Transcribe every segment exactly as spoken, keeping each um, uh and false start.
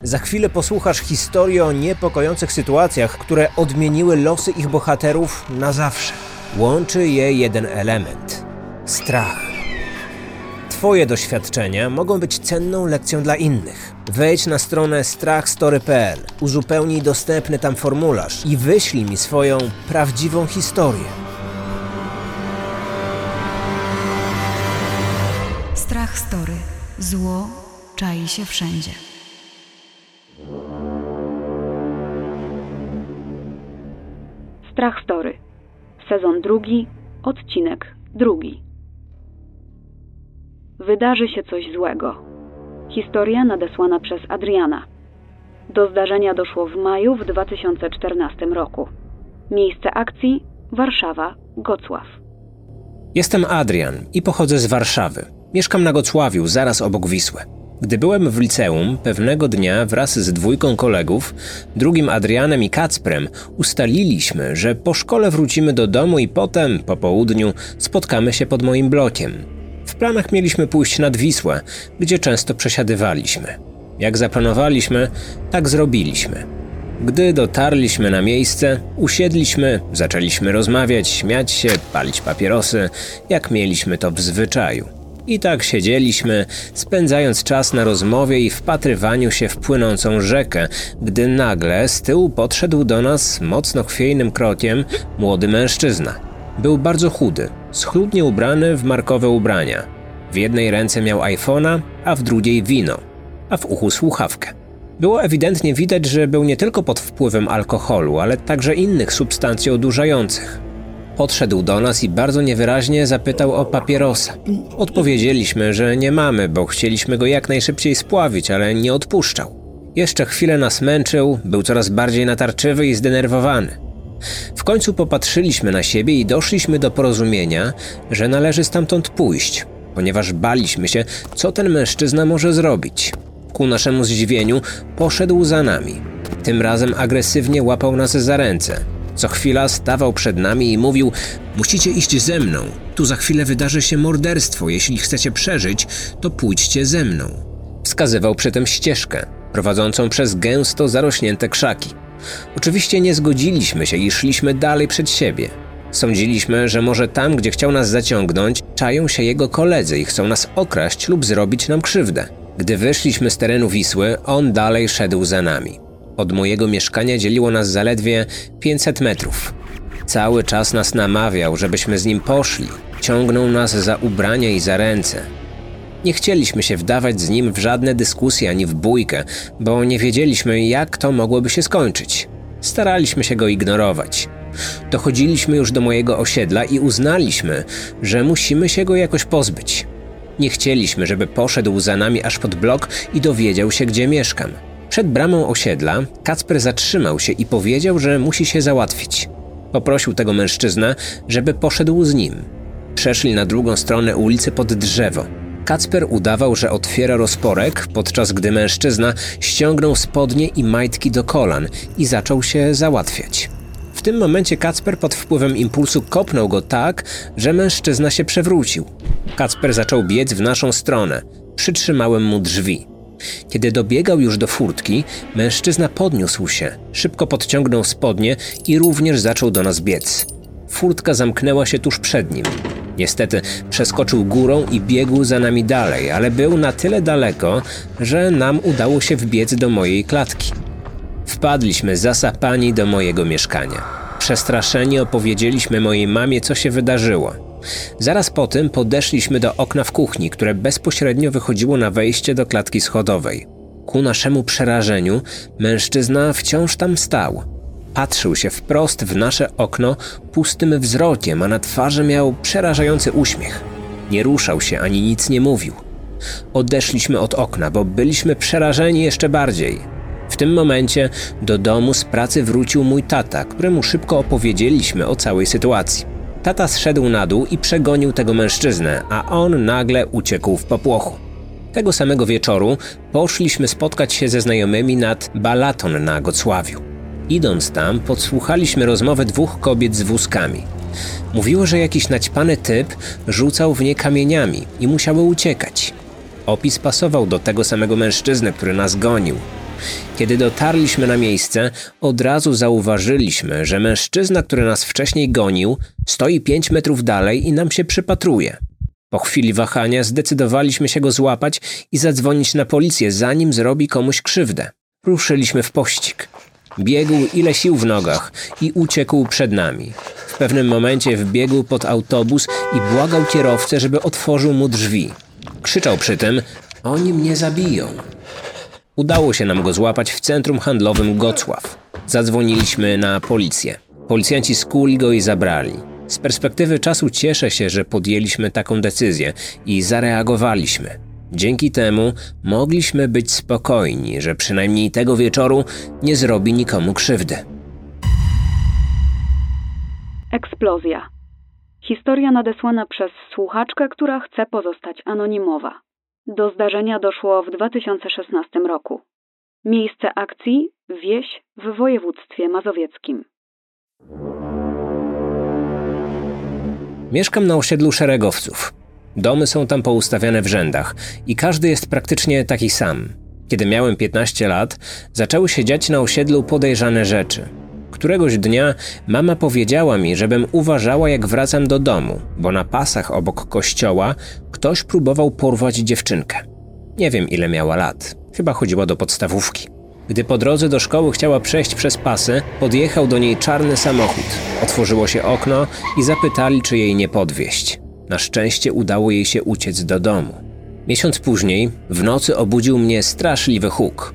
Za chwilę posłuchasz historii o niepokojących sytuacjach, które odmieniły losy ich bohaterów na zawsze. Łączy je jeden element – strach. Twoje doświadczenia mogą być cenną lekcją dla innych. Wejdź na stronę strach story kropka p l, uzupełnij dostępny tam formularz i wyślij mi swoją prawdziwą historię. Strach Story. Zło czai się wszędzie. Strach Story. Sezon drugi, odcinek drugi. Wydarzy się coś złego. Historia nadesłana przez Adriana. Do zdarzenia doszło w maju w dwa tysiące czternastym roku. Miejsce akcji: Warszawa, Gocław. Jestem Adrian i pochodzę z Warszawy. Mieszkam na Gocławiu, zaraz obok Wisły. Gdy byłem w liceum, pewnego dnia wraz z dwójką kolegów, drugim Adrianem i Kacprem, ustaliliśmy, że po szkole wrócimy do domu i potem, po południu, spotkamy się pod moim blokiem. W planach mieliśmy pójść nad Wisłę, gdzie często przesiadywaliśmy. Jak zaplanowaliśmy, tak zrobiliśmy. Gdy dotarliśmy na miejsce, usiedliśmy, zaczęliśmy rozmawiać, śmiać się, palić papierosy, jak mieliśmy to w zwyczaju. I tak siedzieliśmy, spędzając czas na rozmowie i wpatrywaniu się w płynącą rzekę, gdy nagle z tyłu podszedł do nas mocno chwiejnym krokiem młody mężczyzna. Był bardzo chudy, schludnie ubrany w markowe ubrania. W jednej ręce miał iPhone'a, a w drugiej wino, a w uchu słuchawkę. Było ewidentnie widać, że był nie tylko pod wpływem alkoholu, ale także innych substancji odurzających. Podszedł do nas i bardzo niewyraźnie zapytał o papierosa. Odpowiedzieliśmy, że nie mamy, bo chcieliśmy go jak najszybciej spławić, ale nie odpuszczał. Jeszcze chwilę nas męczył, był coraz bardziej natarczywy i zdenerwowany. W końcu popatrzyliśmy na siebie i doszliśmy do porozumienia, że należy stamtąd pójść, ponieważ baliśmy się, co ten mężczyzna może zrobić. Ku naszemu zdziwieniu poszedł za nami. Tym razem agresywnie łapał nas za ręce. Co chwila stawał przed nami i mówił: musicie iść ze mną, tu za chwilę wydarzy się morderstwo, jeśli chcecie przeżyć, to pójdźcie ze mną. Wskazywał przy tym ścieżkę, prowadzącą przez gęsto zarośnięte krzaki. Oczywiście nie zgodziliśmy się i szliśmy dalej przed siebie. Sądziliśmy, że może tam, gdzie chciał nas zaciągnąć, czają się jego koledzy i chcą nas okraść lub zrobić nam krzywdę. Gdy wyszliśmy z terenu Wisły, on dalej szedł za nami. Od mojego mieszkania dzieliło nas zaledwie pięćset metrów. Cały czas nas namawiał, żebyśmy z nim poszli. Ciągnął nas za ubrania i za ręce. Nie chcieliśmy się wdawać z nim w żadne dyskusje ani w bójkę, bo nie wiedzieliśmy, jak to mogłoby się skończyć. Staraliśmy się go ignorować. Dochodziliśmy już do mojego osiedla i uznaliśmy, że musimy się go jakoś pozbyć. Nie chcieliśmy, żeby poszedł za nami aż pod blok i dowiedział się, gdzie mieszkam. Przed bramą osiedla Kacper zatrzymał się i powiedział, że musi się załatwić. Poprosił tego mężczyznę, żeby poszedł z nim. Przeszli na drugą stronę ulicy pod drzewo. Kacper udawał, że otwiera rozporek, podczas gdy mężczyzna ściągnął spodnie i majtki do kolan i zaczął się załatwiać. W tym momencie Kacper pod wpływem impulsu kopnął go tak, że mężczyzna się przewrócił. Kacper zaczął biec w naszą stronę. Przytrzymałem mu drzwi. Kiedy dobiegał już do furtki, mężczyzna podniósł się, szybko podciągnął spodnie i również zaczął do nas biec. Furtka zamknęła się tuż przed nim. Niestety przeskoczył górą i biegł za nami dalej, ale był na tyle daleko, że nam udało się wbiec do mojej klatki. Wpadliśmy zasapani do mojego mieszkania. Przestraszeni opowiedzieliśmy mojej mamie, co się wydarzyło. Zaraz po tym podeszliśmy do okna w kuchni, które bezpośrednio wychodziło na wejście do klatki schodowej. Ku naszemu przerażeniu mężczyzna wciąż tam stał. Patrzył się wprost w nasze okno pustym wzrokiem, a na twarzy miał przerażający uśmiech. Nie ruszał się ani nic nie mówił. Odeszliśmy od okna, bo byliśmy przerażeni jeszcze bardziej. W tym momencie do domu z pracy wrócił mój tata, któremu szybko opowiedzieliśmy o całej sytuacji. Tata zszedł na dół i przegonił tego mężczyznę, a on nagle uciekł w popłochu. Tego samego wieczoru poszliśmy spotkać się ze znajomymi nad Balaton na Gocławiu. Idąc tam, podsłuchaliśmy rozmowę dwóch kobiet z wózkami. Mówiły, że jakiś naćpany typ rzucał w nie kamieniami i musiały uciekać. Opis pasował do tego samego mężczyzny, który nas gonił. Kiedy dotarliśmy na miejsce, od razu zauważyliśmy, że mężczyzna, który nas wcześniej gonił, stoi pięć metrów dalej i nam się przypatruje. Po chwili wahania zdecydowaliśmy się go złapać i zadzwonić na policję, zanim zrobi komuś krzywdę. Ruszyliśmy w pościg. Biegł ile sił w nogach i uciekł przed nami. W pewnym momencie wbiegł pod autobus i błagał kierowcę, żeby otworzył mu drzwi. Krzyczał przy tym: „Oni mnie zabiją”. Udało się nam go złapać w centrum handlowym Gocław. Zadzwoniliśmy na policję. Policjanci skuli go i zabrali. Z perspektywy czasu cieszę się, że podjęliśmy taką decyzję i zareagowaliśmy. Dzięki temu mogliśmy być spokojni, że przynajmniej tego wieczoru nie zrobi nikomu krzywdy. Eksplozja. Historia nadesłana przez słuchaczkę, która chce pozostać anonimowa. Do zdarzenia doszło w dwa tysiące szesnastym roku. Miejsce akcji – wieś w województwie mazowieckim. Mieszkam na osiedlu Szeregowców. Domy są tam poustawiane w rzędach i każdy jest praktycznie taki sam. Kiedy miałem piętnaście lat, zaczęły się dziać na osiedlu podejrzane rzeczy. Któregoś dnia mama powiedziała mi, żebym uważała, jak wracam do domu, bo na pasach obok kościoła ktoś próbował porwać dziewczynkę. Nie wiem, ile miała lat. Chyba chodziła do podstawówki. Gdy po drodze do szkoły chciała przejść przez pasy, podjechał do niej czarny samochód. Otworzyło się okno i zapytali, czy jej nie podwieźć. Na szczęście udało jej się uciec do domu. Miesiąc później w nocy obudził mnie straszliwy huk.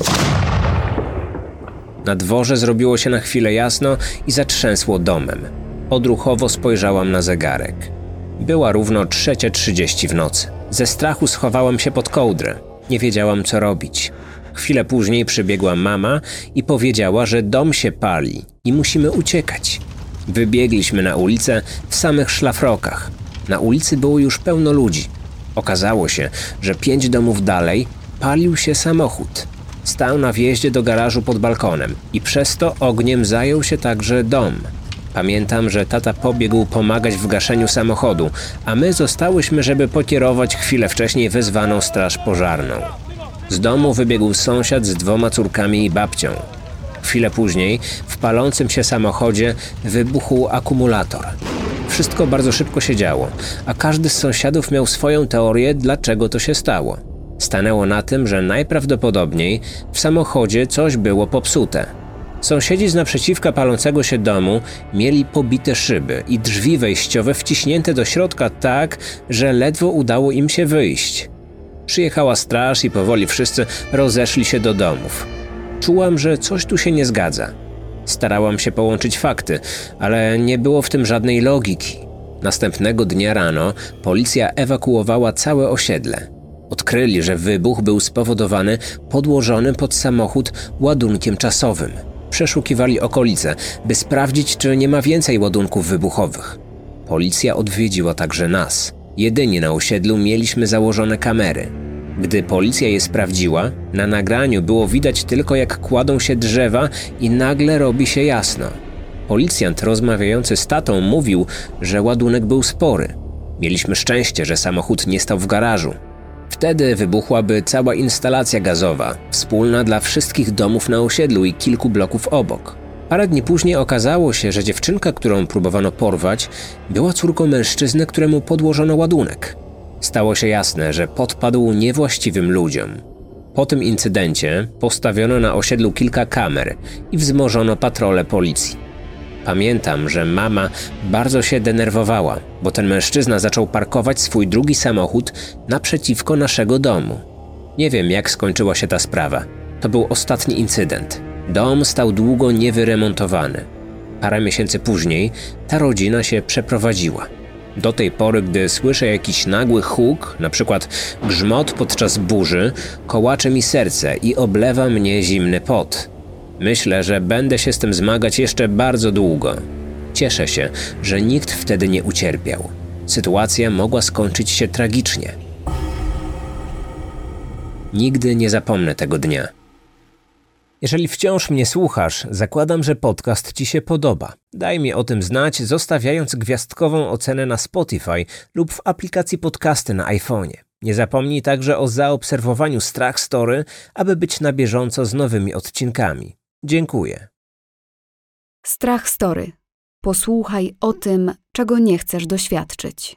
Na dworze zrobiło się na chwilę jasno i zatrzęsło domem. Odruchowo spojrzałam na zegarek. Była równo trzecia trzydzieści w nocy. Ze strachu schowałam się pod kołdrę. Nie wiedziałam, co robić. Chwilę później przybiegła mama i powiedziała, że dom się pali i musimy uciekać. Wybiegliśmy na ulicę w samych szlafrokach. Na ulicy było już pełno ludzi. Okazało się, że pięć domów dalej palił się samochód. Stał na wjeździe do garażu pod balkonem i przez to ogniem zajął się także dom. Pamiętam, że tata pobiegł pomagać w gaszeniu samochodu, a my zostałyśmy, żeby pokierować chwilę wcześniej wezwaną straż pożarną. Z domu wybiegł sąsiad z dwoma córkami i babcią. Chwilę później w palącym się samochodzie wybuchł akumulator. Wszystko bardzo szybko się działo, a każdy z sąsiadów miał swoją teorię, dlaczego to się stało. Stanęło na tym, że najprawdopodobniej w samochodzie coś było popsute. Sąsiedzi z naprzeciwka palącego się domu mieli pobite szyby i drzwi wejściowe wciśnięte do środka tak, że ledwo udało im się wyjść. Przyjechała straż i powoli wszyscy rozeszli się do domów. Czułam, że coś tu się nie zgadza. Starałam się połączyć fakty, ale nie było w tym żadnej logiki. Następnego dnia rano policja ewakuowała całe osiedle. Odkryli, że wybuch był spowodowany podłożonym pod samochód ładunkiem czasowym. Przeszukiwali okolice, by sprawdzić, czy nie ma więcej ładunków wybuchowych. Policja odwiedziła także nas. Jedynie na osiedlu mieliśmy założone kamery. Gdy policja je sprawdziła, na nagraniu było widać tylko, jak kładą się drzewa i nagle robi się jasno. Policjant rozmawiający z tatą mówił, że ładunek był spory. Mieliśmy szczęście, że samochód nie stał w garażu. Wtedy wybuchłaby cała instalacja gazowa, wspólna dla wszystkich domów na osiedlu i kilku bloków obok. Parę dni później okazało się, że dziewczynka, którą próbowano porwać, była córką mężczyzny, któremu podłożono ładunek. Stało się jasne, że podpadł niewłaściwym ludziom. Po tym incydencie postawiono na osiedlu kilka kamer i wzmożono patrole policji. Pamiętam, że mama bardzo się denerwowała, bo ten mężczyzna zaczął parkować swój drugi samochód naprzeciwko naszego domu. Nie wiem, jak skończyła się ta sprawa. To był ostatni incydent. Dom stał długo niewyremontowany. Parę miesięcy później ta rodzina się przeprowadziła. Do tej pory, gdy słyszę jakiś nagły huk, na przykład grzmot podczas burzy, kołacze mi serce i oblewa mnie zimny pot. Myślę, że będę się z tym zmagać jeszcze bardzo długo. Cieszę się, że nikt wtedy nie ucierpiał. Sytuacja mogła skończyć się tragicznie. Nigdy nie zapomnę tego dnia. Jeżeli wciąż mnie słuchasz, zakładam, że podcast Ci się podoba. Daj mi o tym znać, zostawiając gwiazdkową ocenę na Spotify lub w aplikacji podcasty na iPhonie. Nie zapomnij także o zaobserwowaniu Strach Story, aby być na bieżąco z nowymi odcinkami. Dziękuję. Strach Story. Posłuchaj o tym, czego nie chcesz doświadczyć.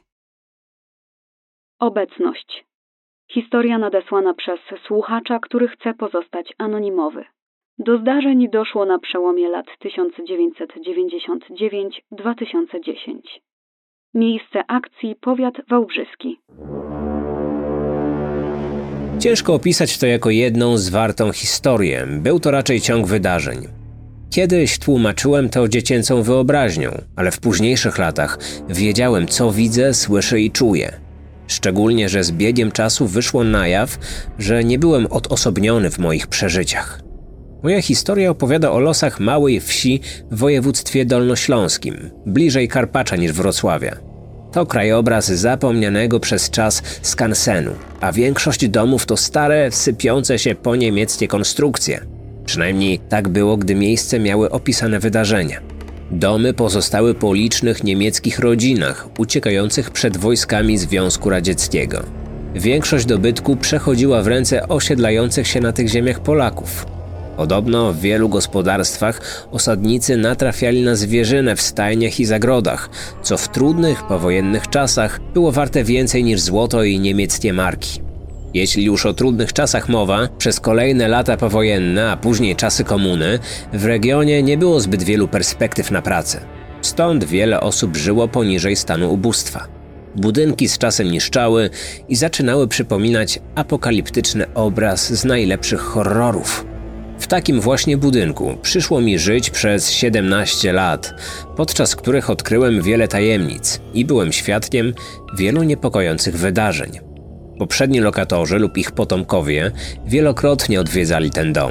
Obecność. Historia nadesłana przez słuchacza, który chce pozostać anonimowy. Do zdarzeń doszło na przełomie lat tysiąc dziewięćset dziewięćdziesiąt dziewięć do dwa tysiące dziesięć. Miejsce akcji powiat wałbrzyski. Ciężko opisać to jako jedną zwartą historię. Był to raczej ciąg wydarzeń. Kiedyś tłumaczyłem to dziecięcą wyobraźnią, ale w późniejszych latach wiedziałem, co widzę, słyszę i czuję. Szczególnie, że z biegiem czasu wyszło na jaw, że nie byłem odosobniony w moich przeżyciach. Moja historia opowiada o losach małej wsi w województwie dolnośląskim, bliżej Karpacza niż Wrocławia. To krajobraz zapomnianego przez czas skansenu, a większość domów to stare, sypiące się po niemieckie konstrukcje. Przynajmniej tak było, gdy miejsce miały opisane wydarzenia. Domy pozostały po licznych niemieckich rodzinach uciekających przed wojskami Związku Radzieckiego. Większość dobytku przechodziła w ręce osiedlających się na tych ziemiach Polaków. Podobno w wielu gospodarstwach osadnicy natrafiali na zwierzynę w stajniach i zagrodach, co w trudnych, powojennych czasach było warte więcej niż złoto i niemieckie marki. Jeśli już o trudnych czasach mowa, przez kolejne lata powojenne, a później czasy komuny, w regionie nie było zbyt wielu perspektyw na pracę. Stąd wiele osób żyło poniżej stanu ubóstwa. Budynki z czasem niszczały i zaczynały przypominać apokaliptyczny obraz z najlepszych horrorów. W takim właśnie budynku przyszło mi żyć przez siedemnaście lat, podczas których odkryłem wiele tajemnic i byłem świadkiem wielu niepokojących wydarzeń. Poprzedni lokatorzy lub ich potomkowie wielokrotnie odwiedzali ten dom.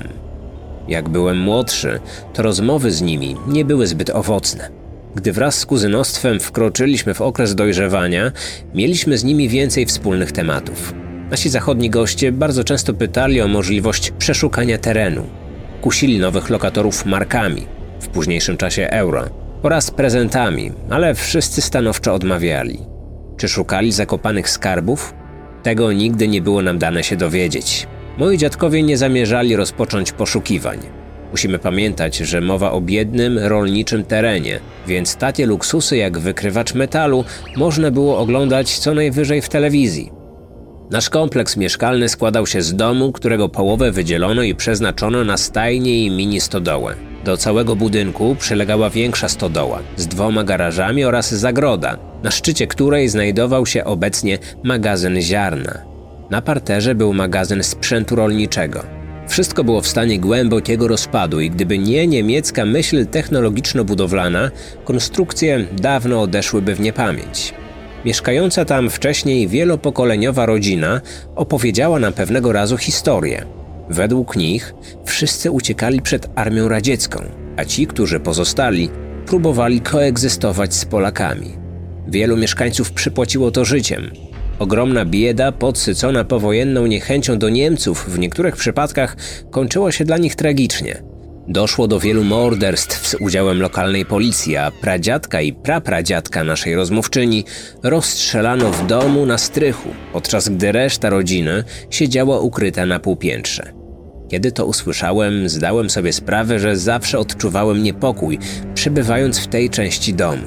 Jak byłem młodszy, to rozmowy z nimi nie były zbyt owocne. Gdy wraz z kuzynostwem wkroczyliśmy w okres dojrzewania, mieliśmy z nimi więcej wspólnych tematów. Nasi zachodni goście bardzo często pytali o możliwość przeszukania terenu. Kusili nowych lokatorów markami, w późniejszym czasie euro, oraz prezentami, ale wszyscy stanowczo odmawiali. Czy szukali zakopanych skarbów? Tego nigdy nie było nam dane się dowiedzieć. Moi dziadkowie nie zamierzali rozpocząć poszukiwań. Musimy pamiętać, że mowa o biednym, rolniczym terenie, więc takie luksusy jak wykrywacz metalu można było oglądać co najwyżej w telewizji. Nasz kompleks mieszkalny składał się z domu, którego połowę wydzielono i przeznaczono na stajnie i mini stodołę. Do całego budynku przylegała większa stodoła z dwoma garażami oraz zagroda, na szczycie której znajdował się obecnie magazyn ziarna. Na parterze był magazyn sprzętu rolniczego. Wszystko było w stanie głębokiego rozpadu i gdyby nie niemiecka myśl technologiczno-budowlana, konstrukcje dawno odeszłyby w niepamięć. Mieszkająca tam wcześniej wielopokoleniowa rodzina opowiedziała nam pewnego razu historię. Według nich wszyscy uciekali przed armią radziecką, a ci, którzy pozostali, próbowali koegzystować z Polakami. Wielu mieszkańców przypłaciło to życiem. Ogromna bieda, podsycona powojenną niechęcią do Niemców, w niektórych przypadkach kończyła się dla nich tragicznie. Doszło do wielu morderstw z udziałem lokalnej policji, a pradziadka i prapradziadka naszej rozmówczyni rozstrzelano w domu na strychu, podczas gdy reszta rodziny siedziała ukryta na półpiętrze. Kiedy to usłyszałem, zdałem sobie sprawę, że zawsze odczuwałem niepokój, przebywając w tej części domu.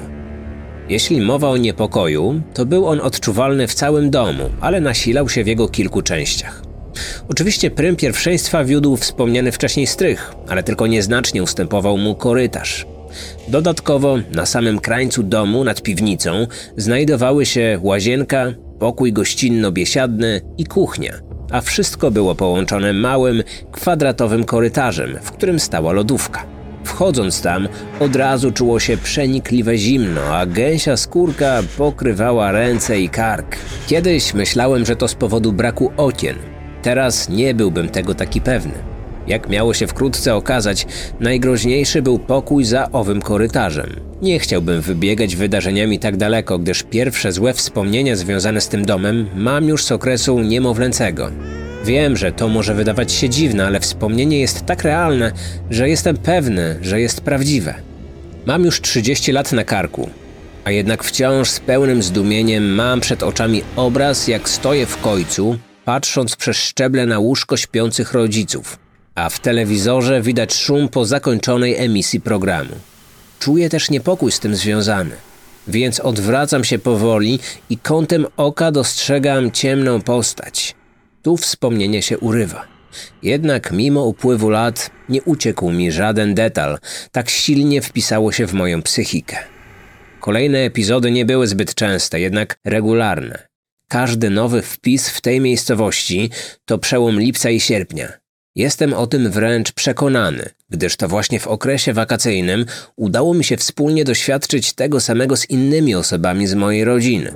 Jeśli mowa o niepokoju, to był on odczuwalny w całym domu, ale nasilał się w jego kilku częściach. Oczywiście prym pierwszeństwa wiódł wspomniany wcześniej strych, ale tylko nieznacznie ustępował mu korytarz. Dodatkowo na samym krańcu domu nad piwnicą znajdowały się łazienka, pokój gościnno-biesiadny i kuchnia, a wszystko było połączone małym, kwadratowym korytarzem, w którym stała lodówka. Wchodząc tam, od razu czuło się przenikliwe zimno, a gęsia skórka pokrywała ręce i kark. Kiedyś myślałem, że to z powodu braku okien. Teraz nie byłbym tego taki pewny. Jak miało się wkrótce okazać, najgroźniejszy był pokój za owym korytarzem. Nie chciałbym wybiegać wydarzeniami tak daleko, gdyż pierwsze złe wspomnienia związane z tym domem mam już z okresu niemowlęcego. Wiem, że to może wydawać się dziwne, ale wspomnienie jest tak realne, że jestem pewny, że jest prawdziwe. Mam już trzydzieści lat na karku. A jednak wciąż z pełnym zdumieniem mam przed oczami obraz, jak stoję w kojcu, patrząc przez szczeble na łóżko śpiących rodziców, a w telewizorze widać szum po zakończonej emisji programu. Czuję też niepokój z tym związany, więc odwracam się powoli i kątem oka dostrzegam ciemną postać. Tu wspomnienie się urywa. Jednak mimo upływu lat nie uciekł mi żaden detal, tak silnie wpisało się w moją psychikę. Kolejne epizody nie były zbyt częste, jednak regularne. Każdy nowy wpis w tej miejscowości to przełom lipca i sierpnia. Jestem o tym wręcz przekonany, gdyż to właśnie w okresie wakacyjnym udało mi się wspólnie doświadczyć tego samego z innymi osobami z mojej rodziny.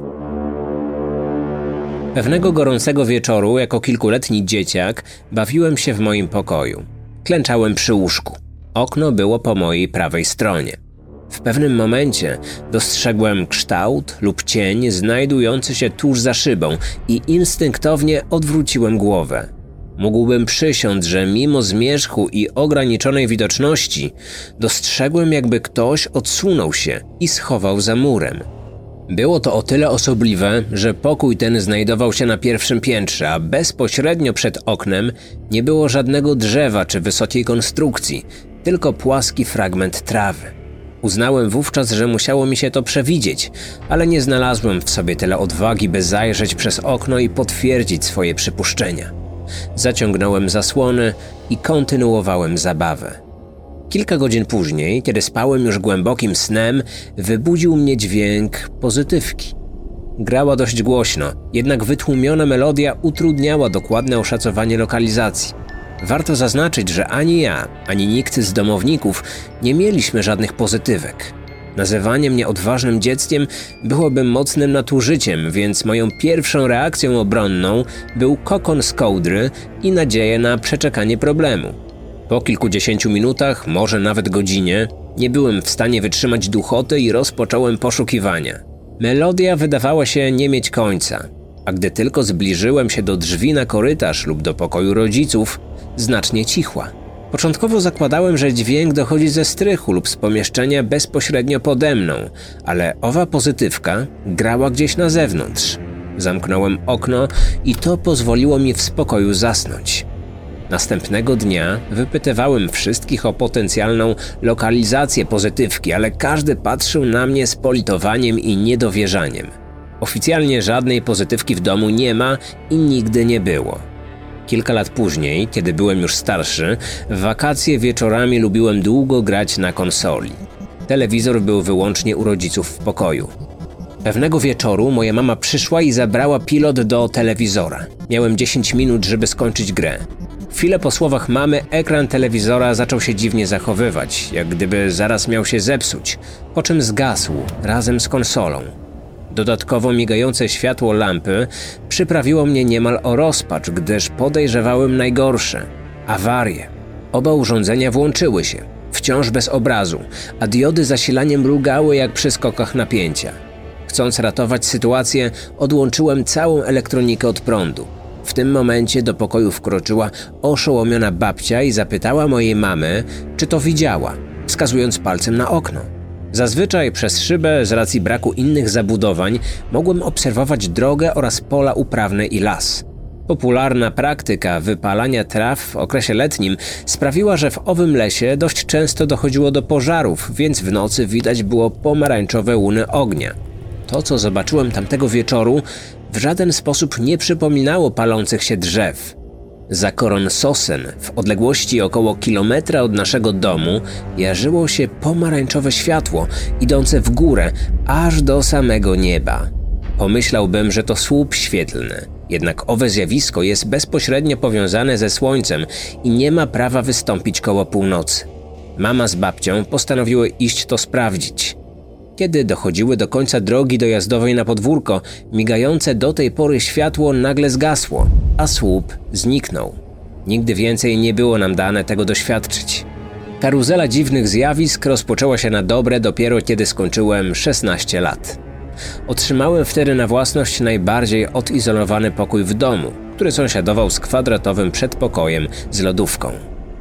Pewnego gorącego wieczoru, jako kilkuletni dzieciak, bawiłem się w moim pokoju. Klęczałem przy łóżku. Okno było po mojej prawej stronie. W pewnym momencie dostrzegłem kształt lub cień znajdujący się tuż za szybą i instynktownie odwróciłem głowę. Mógłbym przysiąc, że mimo zmierzchu i ograniczonej widoczności dostrzegłem, jakby ktoś odsunął się i schował za murem. Było to o tyle osobliwe, że pokój ten znajdował się na pierwszym piętrze, a bezpośrednio przed oknem nie było żadnego drzewa czy wysokiej konstrukcji, tylko płaski fragment trawy. Uznałem wówczas, że musiało mi się to przewidzieć, ale nie znalazłem w sobie tyle odwagi, by zajrzeć przez okno i potwierdzić swoje przypuszczenia. Zaciągnąłem zasłony i kontynuowałem zabawę. Kilka godzin później, kiedy spałem już głębokim snem, wybudził mnie dźwięk pozytywki. Grała dość głośno, jednak wytłumiona melodia utrudniała dokładne oszacowanie lokalizacji. Warto zaznaczyć, że ani ja, ani nikt z domowników nie mieliśmy żadnych pozytywek. Nazywanie mnie odważnym dzieckiem byłoby mocnym nadużyciem, więc moją pierwszą reakcją obronną był kokon z kołdry i nadzieja na przeczekanie problemu. Po kilkudziesięciu minutach, może nawet godzinie, nie byłem w stanie wytrzymać duchoty i rozpocząłem poszukiwania. Melodia wydawała się nie mieć końca, a gdy tylko zbliżyłem się do drzwi na korytarz lub do pokoju rodziców, znacznie cichła. Początkowo zakładałem, że dźwięk dochodzi ze strychu lub z pomieszczenia bezpośrednio pode mną, ale owa pozytywka grała gdzieś na zewnątrz. Zamknąłem okno i to pozwoliło mi w spokoju zasnąć. Następnego dnia wypytywałem wszystkich o potencjalną lokalizację pozytywki, ale każdy patrzył na mnie z politowaniem i niedowierzaniem. Oficjalnie żadnej pozytywki w domu nie ma i nigdy nie było. Kilka lat później, kiedy byłem już starszy, w wakacje wieczorami lubiłem długo grać na konsoli. Telewizor był wyłącznie u rodziców w pokoju. Pewnego wieczoru moja mama przyszła i zabrała pilot do telewizora. Miałem dziesięć minut, żeby skończyć grę. Chwilę po słowach mamy ekran telewizora zaczął się dziwnie zachowywać, jak gdyby zaraz miał się zepsuć, po czym zgasł razem z konsolą. Dodatkowo migające światło lampy przyprawiło mnie niemal o rozpacz, gdyż podejrzewałem najgorsze – awarię. Oba urządzenia włączyły się, wciąż bez obrazu, a diody zasilania mrugały jak przy skokach napięcia. Chcąc ratować sytuację, odłączyłem całą elektronikę od prądu. W tym momencie do pokoju wkroczyła oszołomiona babcia i zapytała mojej mamy, czy to widziała, wskazując palcem na okno. Zazwyczaj przez szybę, z racji braku innych zabudowań, mogłem obserwować drogę oraz pola uprawne i las. Popularna praktyka wypalania traw w okresie letnim sprawiła, że w owym lesie dość często dochodziło do pożarów, więc w nocy widać było pomarańczowe łuny ognia. To, co zobaczyłem tamtego wieczoru, w żaden sposób nie przypominało palących się drzew. Za koron sosen, w odległości około kilometra od naszego domu, jarzyło się pomarańczowe światło, idące w górę, aż do samego nieba. Pomyślałbym, że to słup świetlny, jednak owe zjawisko jest bezpośrednio powiązane ze słońcem i nie ma prawa wystąpić koło północy. Mama z babcią postanowiły iść to sprawdzić. Kiedy dochodziły do końca drogi dojazdowej na podwórko, migające do tej pory światło nagle zgasło, a słup zniknął. Nigdy więcej nie było nam dane tego doświadczyć. Karuzela dziwnych zjawisk rozpoczęła się na dobre dopiero kiedy skończyłem szesnaście lat. Otrzymałem wtedy na własność najbardziej odizolowany pokój w domu, który sąsiadował z kwadratowym przedpokojem z lodówką.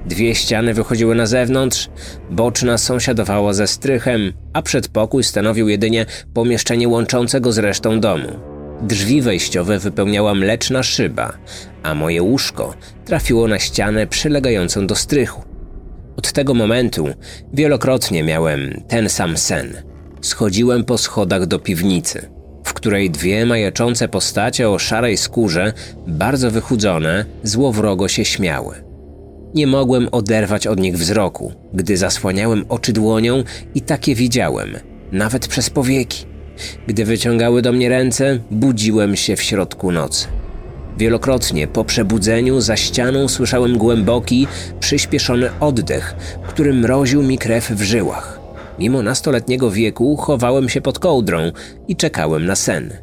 Dwie ściany wychodziły na zewnątrz, boczna sąsiadowała ze strychem, a przedpokój stanowił jedynie pomieszczenie łączące go z resztą domu. Drzwi wejściowe wypełniała mleczna szyba, a moje łóżko trafiło na ścianę przylegającą do strychu. Od tego momentu wielokrotnie miałem ten sam sen. Schodziłem po schodach do piwnicy, w której dwie majaczące postacie o szarej skórze, bardzo wychudzone, złowrogo się śmiały. Nie mogłem oderwać od nich wzroku, gdy zasłaniałem oczy dłonią i takie widziałem, nawet przez powieki. Gdy wyciągały do mnie ręce, budziłem się w środku nocy. Wielokrotnie po przebudzeniu za ścianą słyszałem głęboki, przyspieszony oddech, który mroził mi krew w żyłach. Mimo nastoletniego wieku chowałem się pod kołdrą i czekałem na sen.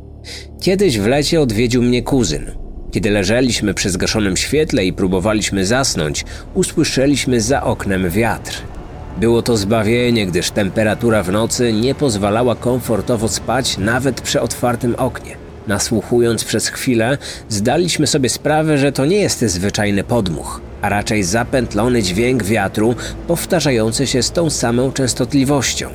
Kiedyś w lecie odwiedził mnie kuzyn. Kiedy leżeliśmy przy zgaszonym świetle i próbowaliśmy zasnąć, usłyszeliśmy za oknem wiatr. Było to zbawienie, gdyż temperatura w nocy nie pozwalała komfortowo spać nawet przy otwartym oknie. Nasłuchując przez chwilę, zdaliśmy sobie sprawę, że to nie jest zwyczajny podmuch, a raczej zapętlony dźwięk wiatru powtarzający się z tą samą częstotliwością.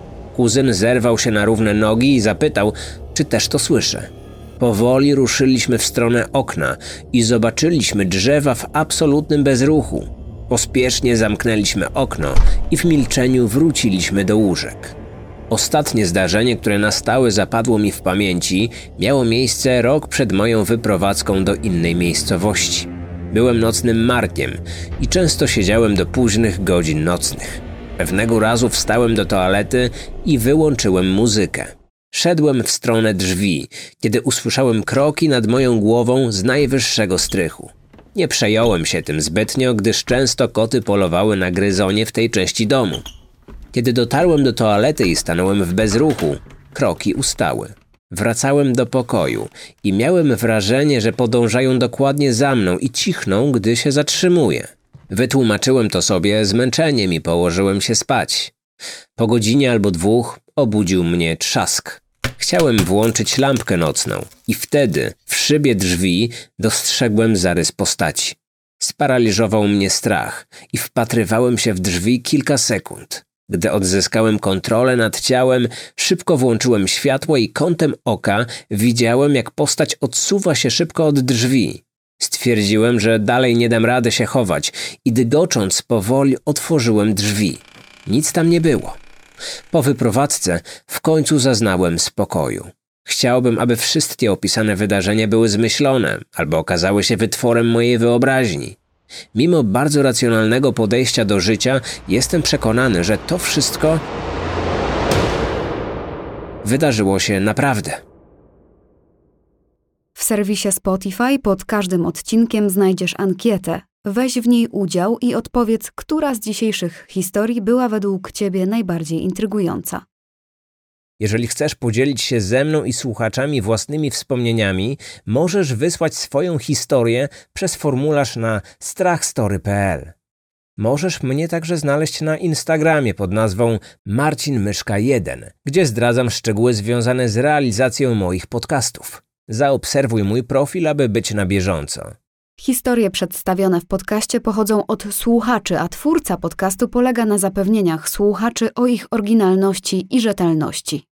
Kuzyn zerwał się na równe nogi i zapytał, czy też to słyszę. Powoli ruszyliśmy w stronę okna i zobaczyliśmy drzewa w absolutnym bezruchu. Pospiesznie zamknęliśmy okno i w milczeniu wróciliśmy do łóżek. Ostatnie zdarzenie, które na stałe zapadło mi w pamięci, miało miejsce rok przed moją wyprowadzką do innej miejscowości. Byłem nocnym markiem i często siedziałem do późnych godzin nocnych. Pewnego razu wstałem do toalety i wyłączyłem muzykę. Szedłem w stronę drzwi, kiedy usłyszałem kroki nad moją głową z najwyższego strychu. Nie przejąłem się tym zbytnio, gdyż często koty polowały na gryzonie w tej części domu. Kiedy dotarłem do toalety i stanąłem w bezruchu, kroki ustały. Wracałem do pokoju i miałem wrażenie, że podążają dokładnie za mną i cichną, gdy się zatrzymuję. Wytłumaczyłem to sobie zmęczeniem i położyłem się spać. Po godzinie albo dwóch obudził mnie trzask. Chciałem włączyć lampkę nocną i wtedy w szybie drzwi dostrzegłem zarys postaci. Sparaliżował mnie strach i wpatrywałem się w drzwi kilka sekund. Gdy odzyskałem kontrolę nad ciałem, szybko włączyłem światło i kątem oka widziałem, jak postać odsuwa się szybko od drzwi. Stwierdziłem, że dalej nie dam rady się chować i dygocząc powoli otworzyłem drzwi. Nic tam nie było. Po wyprowadzce w końcu zaznałem spokoju. Chciałbym, aby wszystkie opisane wydarzenia były zmyślone albo okazały się wytworem mojej wyobraźni. Mimo bardzo racjonalnego podejścia do życia, jestem przekonany, że to wszystko wydarzyło się naprawdę. W serwisie Spotify pod każdym odcinkiem znajdziesz ankietę. Weź w niej udział i odpowiedz, która z dzisiejszych historii była według Ciebie najbardziej intrygująca. Jeżeli chcesz podzielić się ze mną i słuchaczami własnymi wspomnieniami, możesz wysłać swoją historię przez formularz na strachstory kropka p l. Możesz mnie także znaleźć na Instagramie pod nazwą Marcin Myszka jeden, gdzie zdradzam szczegóły związane z realizacją moich podcastów. Zaobserwuj mój profil, aby być na bieżąco. Historie przedstawione w podcaście pochodzą od słuchaczy, a twórca podcastu polega na zapewnieniach słuchaczy o ich oryginalności i rzetelności.